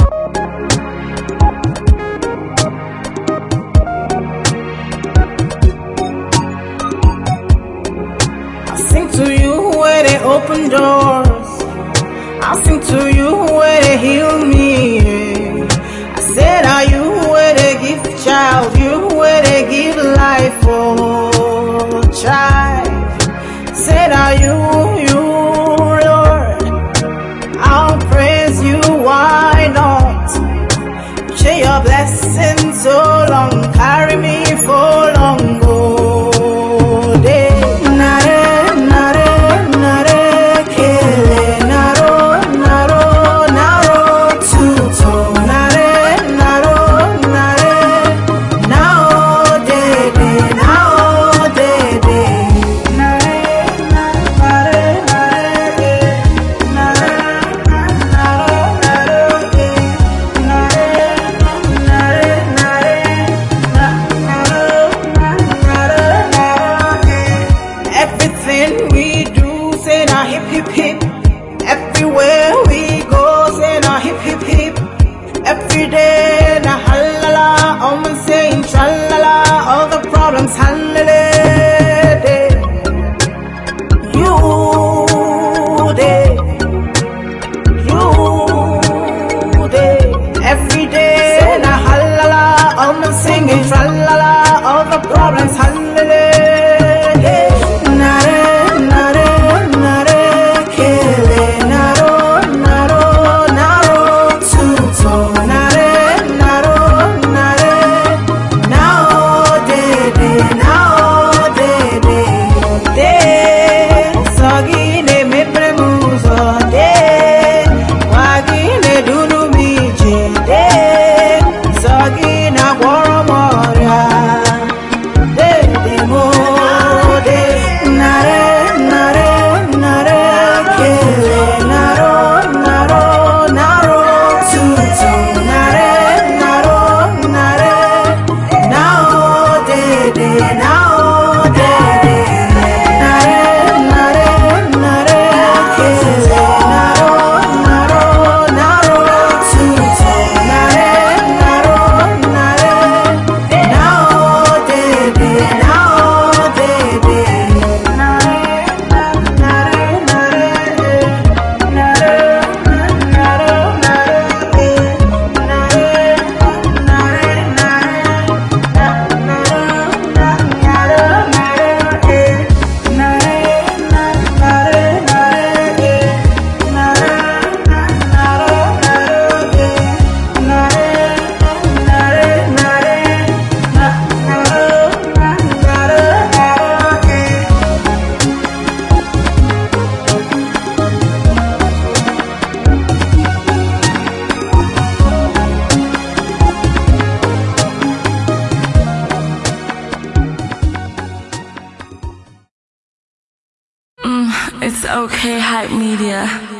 Sing to you where they open doors. I'll sing to you where they heal me. I said, are you where they give child? You where they give life for child? Said, are you, Lord? I'll praise you, why not? Share your blessings so long, carry me for long. We do say na hip hip hip. Everywhere we go say na hip hip hip. Every day na halala, I'm saying shalala. All the problems handled. Every day na halala, I'm singing shalala. All the problems handled. It's okay, Hype Media.